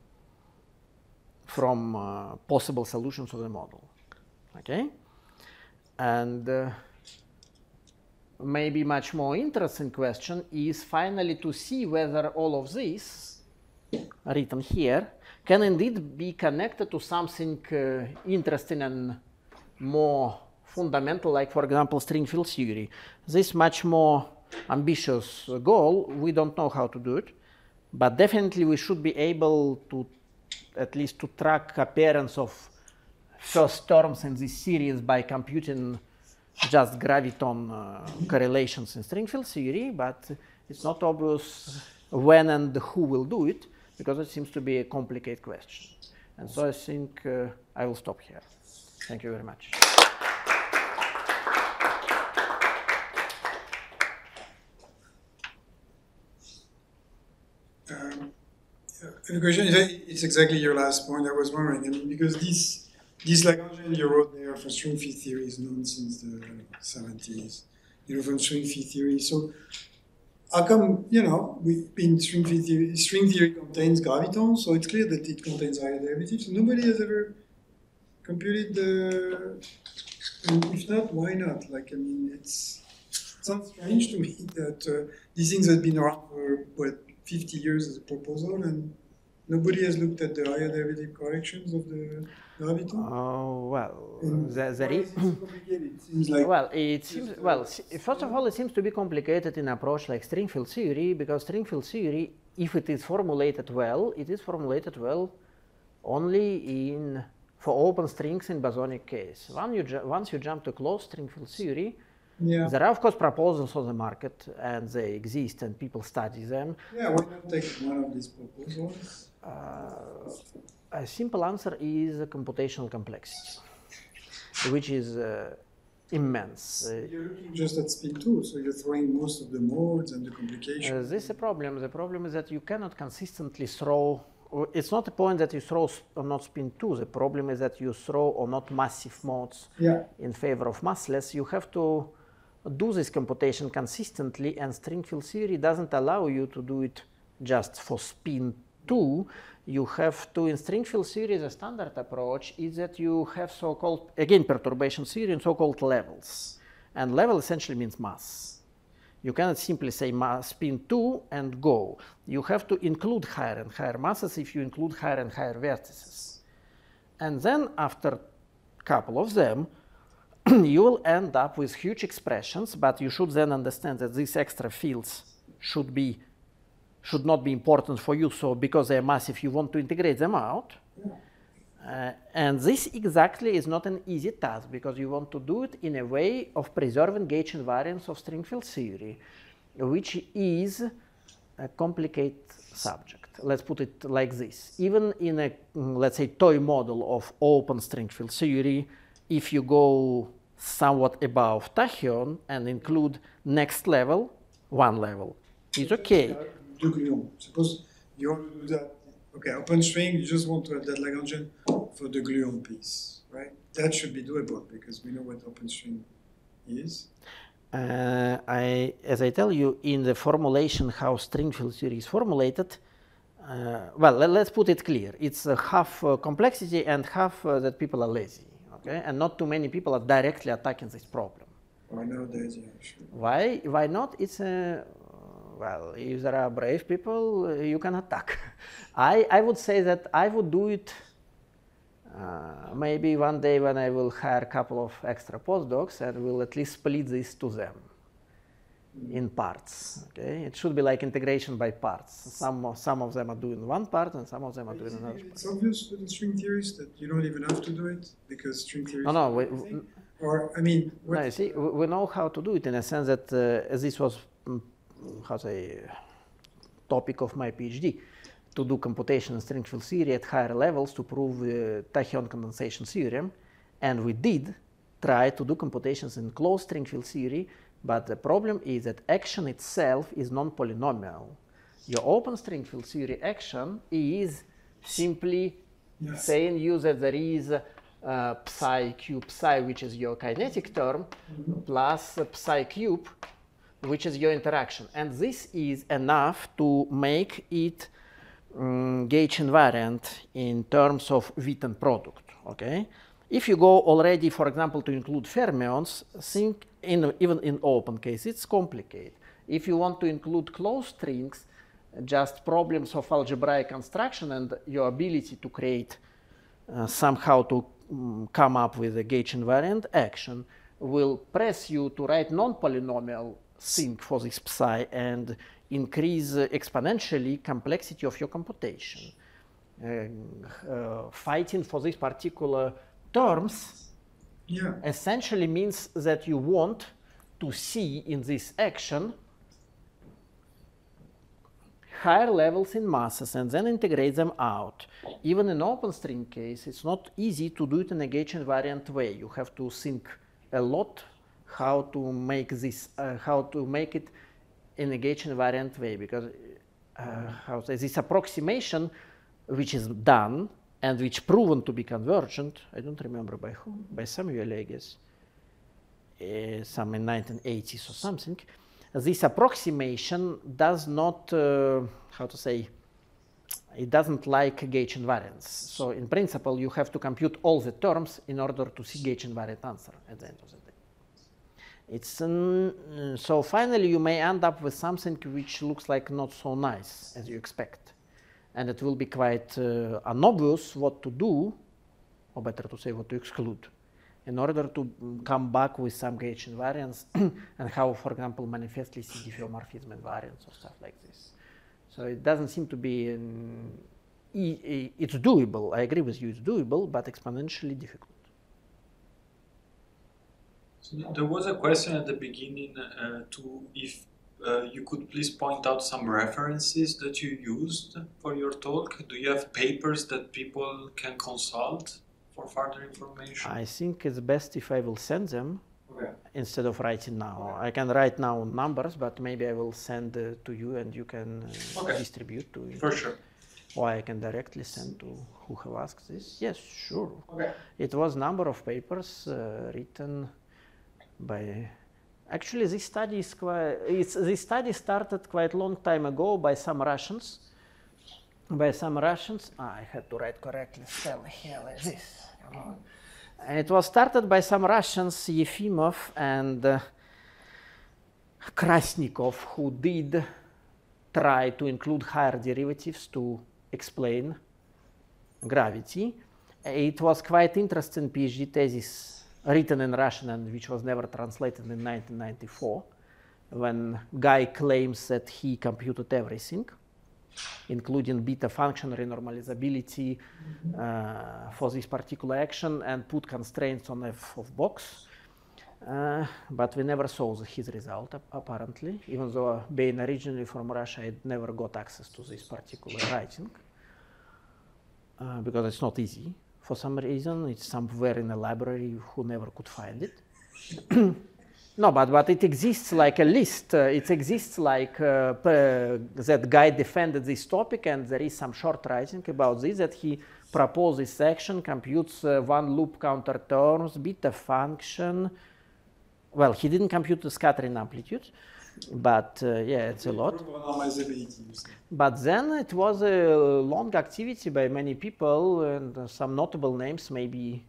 from possible solutions of the model. Okay? And maybe much more interesting question is finally to see whether all of this written here can indeed be connected to something interesting and more fundamental, like, for example, string field theory. This much more ambitious goal, we don't know how to do it, but definitely we should be able to at least to track appearance of first terms in this series by computing just graviton correlations in string field theory, but it's not obvious when and who will do it, because it seems to be a complicated question. And so I think I will stop here. Thank you very much. The question is, it's exactly your last point. I was wondering, I mean, because this Lagrangian you wrote there for string field theory is known since the 70s, from string field theory. So how come, in string theory contains gravitons, so it's clear that it contains higher derivatives. Nobody has ever computed and if not, why not? It sounds strange to me that these things have been around for, 50 years as a proposal, and nobody has looked at the higher derivative corrections of the graviton. Oh well, it seems like first of all, it seems to be complicated in approach like string field theory, because string field theory, if it is formulated well, it is formulated well only for open strings in bosonic case. Once you jump to closed string field theory, there are, of course, proposals on the market, and they exist, and people study them. Yeah, why not take one of these proposals? A simple answer is computational complexity, which is immense. You're looking just at spin 2, so you're throwing most of the modes and the complications. This is a problem. The problem is that you cannot consistently throw. It's not the point that you throw or not spin 2. The problem is that you throw or not massive modes in favor of massless. You have to do this computation consistently, and string field theory doesn't allow you to do it just for spin 2. You have to, in string field theory, the standard approach is that you have so-called, again, perturbation theory and so-called levels. And level essentially means mass. You cannot simply say spin 2 and go. You have to include higher and higher masses if you include higher and higher vertices. And then after a couple of them, you will end up with huge expressions, but you should then understand that these extra fields should not be important for you, so because they are massive, you want to integrate them out. And this exactly is not an easy task, because you want to do it in a way of preserving gauge invariance of string field theory, which is a complicated subject. Let's put it like this. Even in a, let's say, toy model of open string field theory, if you go somewhat above tachyon and include next level, one level, it's okay. De Gluon. Suppose you want to do that. Okay, open string, you just want to have that Lagrangian for the Gluon piece, right? That should be doable because we know what open string is. As I tell you, in the formulation how string field theory is formulated, let's put it clear. It's half complexity and half that people are lazy, okay? And not too many people are directly attacking this problem. Why nowadays, yeah, sure. Why not? It's well, if there are brave people, you can attack. I would say that I would do it maybe one day when I will hire a couple of extra postdocs and will at least split this to them in parts. Okay, it should be like integration by parts. Some of them are doing one part and some of them are doing another part. It's obvious with the string theories that you don't even have to do it because string theory. No. Or I mean, no. See, we know how to do it in a sense that this was how to say topic of my PhD, to do computation in string field theory at higher levels to prove tachyon condensation theorem, and we did try to do computations in closed string field theory, but the problem is that action itself is non-polynomial. Your open string field theory action is simply saying you that there is psi cube psi, which is your kinetic term, plus psi cube, which is your interaction. And this is enough to make it gauge invariant in terms of Witten product, okay? If you go already, for example, to include fermions, think even in open case, it's complicated. If you want to include closed strings, just problems of algebraic construction and your ability to create somehow to come up with a gauge invariant action will press you to write non-polynomial thing for this psi and increase exponentially complexity of your computation. fighting for these particular terms essentially means that you want to see in this action higher levels in masses and then integrate them out. Even in OpenString case, it's not easy to do it in a gauge invariant way. You have to think a lot how to make this, how to make it in a gauge invariant way, because this approximation, which is done and which proven to be convergent, I don't remember by whom, by Samuel, I guess, some in 1980s or something. This approximation does not, how to say, it doesn't like gauge invariance. So in principle, you have to compute all the terms in order to see gauge invariant answer at the end of the day. It's so finally you may end up with something which looks like not so nice as you expect, and it will be quite unobvious what to do, or better to say what to exclude, in order to come back with some gauge invariance and how, for example, manifestly see diffeomorphism invariance or stuff like this. So it doesn't seem to be it's doable. I agree with you, it's doable, but exponentially difficult. So there was a question at the beginning if you could please point out some references that you used for your talk. Do you have papers that people can consult for further information? I think it's best if I will send them instead of writing now. I can write now numbers, but maybe I will send to you and you can distribute to you. For sure. Or I can directly send to who have asked this. Yes, sure. Okay. It was number of papers written by. Actually, this study is this study started quite a long time ago by some Russians. I had to write correctly. Spell here like this. It was started by some Russians, Yefimov and Krasnikov, who did try to include higher derivatives to explain gravity. It was quite interesting PhD thesis written in Russian and which was never translated in 1994, when Guy claims that he computed everything, including beta function renormalizability for this particular action, and put constraints on f of box. But we never saw his result, apparently, even though being originally from Russia, I never got access to this particular writing, because it's not easy. For some reason, it's somewhere in a library who never could find it. No, but it exists like a list. It exists like that guy defended this topic, and there is some short writing about this, that he proposed this action, computes one loop counter terms, beta function. Well, he didn't compute the scattering amplitude, but yeah, it's a lot. But then it was a long activity by many people, and some notable names, maybe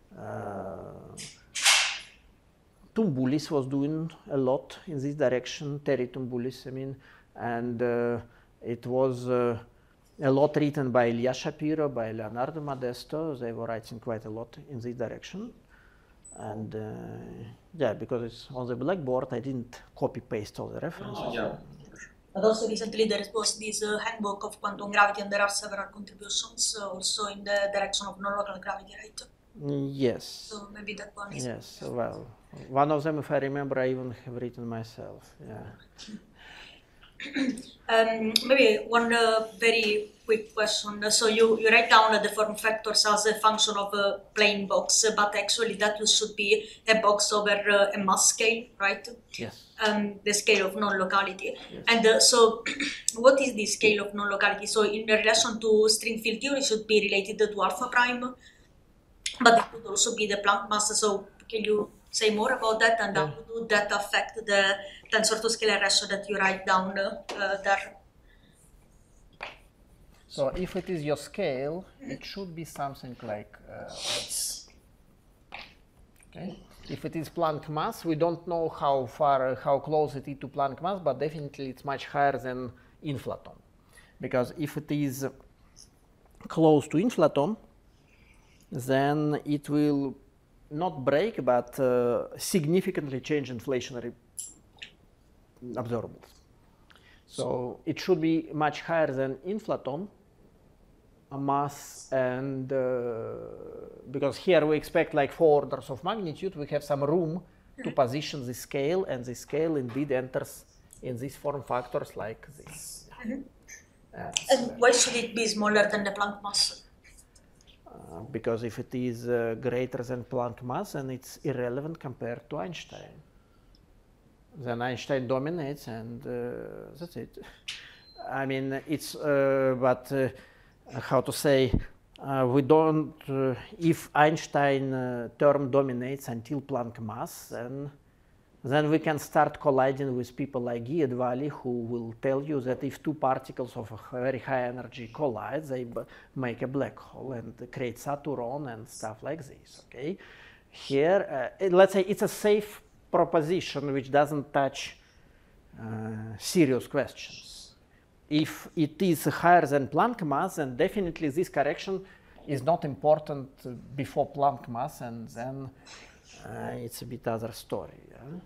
Tumboulis was doing a lot in this direction, Terry Tumboulis, I mean, and it was a lot written by Ilya Shapiro, by Leonardo Modesto. They were writing quite a lot in this direction. And yeah, because it's on the blackboard, I didn't copy-paste all the references. Oh, yeah. But also recently there was this handbook of quantum gravity, and there are several contributions also in the direction of non-local gravity, right? Yes. So maybe that one is... Yes, well, one of them, if I remember, I even have written myself, yeah. Maybe one very quick question. So you write down the form factors as a function of a plane box, but actually that should be a box over a mass scale, right? Yes. The scale of non-locality. Yes. And so what is the scale of non-locality? So in relation to string field theory, it should be related to alpha prime, but it could also be the Planck mass. So can you say more about that, and how would that affect the tensor to scalar ratio that you write down there? So if it is your scale, it should be something like this. Okay. If it is Planck mass, we don't know how close it is to Planck mass, but definitely it's much higher than inflaton. Because if it is close to inflaton, then it will not break, but significantly change inflationary observables. So it should be much higher than inflaton, mass and because here we expect like 4 orders of magnitude, we have some room to position the scale, and the scale indeed enters in these form factors like this. And why should it be smaller than the Planck mass? Because if it is greater than Planck mass, then it's irrelevant compared to Einstein. Then Einstein dominates, and that's it. I mean, it's, but how to say, we don't, if Einstein term dominates until Planck mass, then we can start colliding with people like Guy Edvalli, who will tell you that if 2 particles of a very high energy collide, they make a black hole and create Saturn and stuff like this, okay? Here, let's say it's a safe proposition which doesn't touch serious questions. If it is higher than Planck mass, then definitely this correction is not important before Planck mass, and then it's a bit other story. Yeah?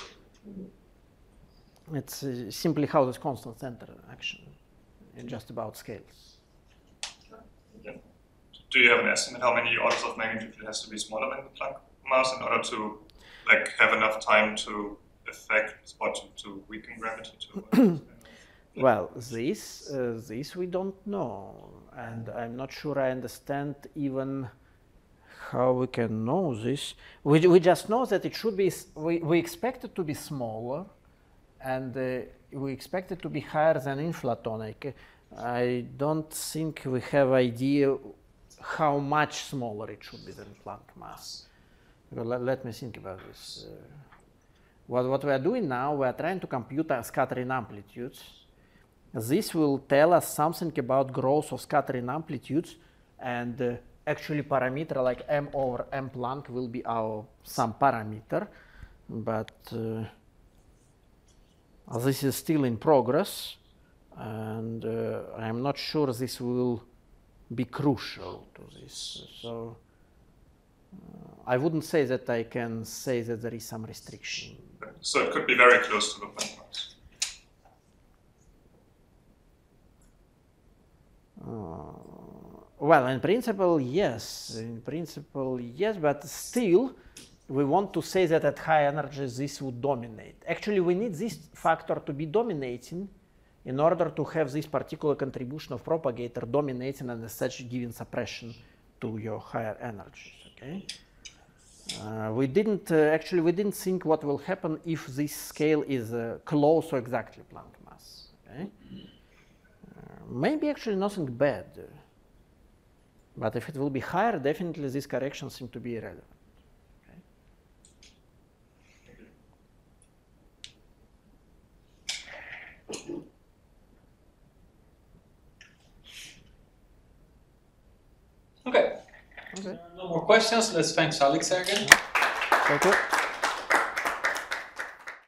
It's simply how this constants enter action. It's just about scales. Yeah. Do you have an estimate how many orders of magnitude it has to be smaller than the Planck mass in order to like have enough time to affect or to weaken gravity? Well, this we don't know, and I'm not sure I understand even how we can know this. We just know that it should be, we expect it to be smaller, and we expect it to be higher than inflatonic. I don't think we have idea how much smaller it should be than Planck mass. Let me think about this. What we are doing now, we are trying to compute scattering amplitudes. This will tell us something about growth of scattering amplitudes, and actually parameter like m over m Planck will be our some parameter, but this is still in progress, and I'm not sure this will be crucial to this. So I wouldn't say that I can say that there is some restriction. So it could be very close to the Planck mass. Well, in principle, yes. In principle, yes, but still, we want to say that at high energies this would dominate. Actually, we need this factor to be dominating in order to have this particular contribution of propagator dominating and as such giving suppression to your higher energies. Okay. We didn't think what will happen if this scale is close to exactly Planck mass. Okay. Maybe actually nothing bad. But if it will be higher, definitely these corrections seem to be irrelevant. Okay. No more questions. Let's thank Alex again. Thank you.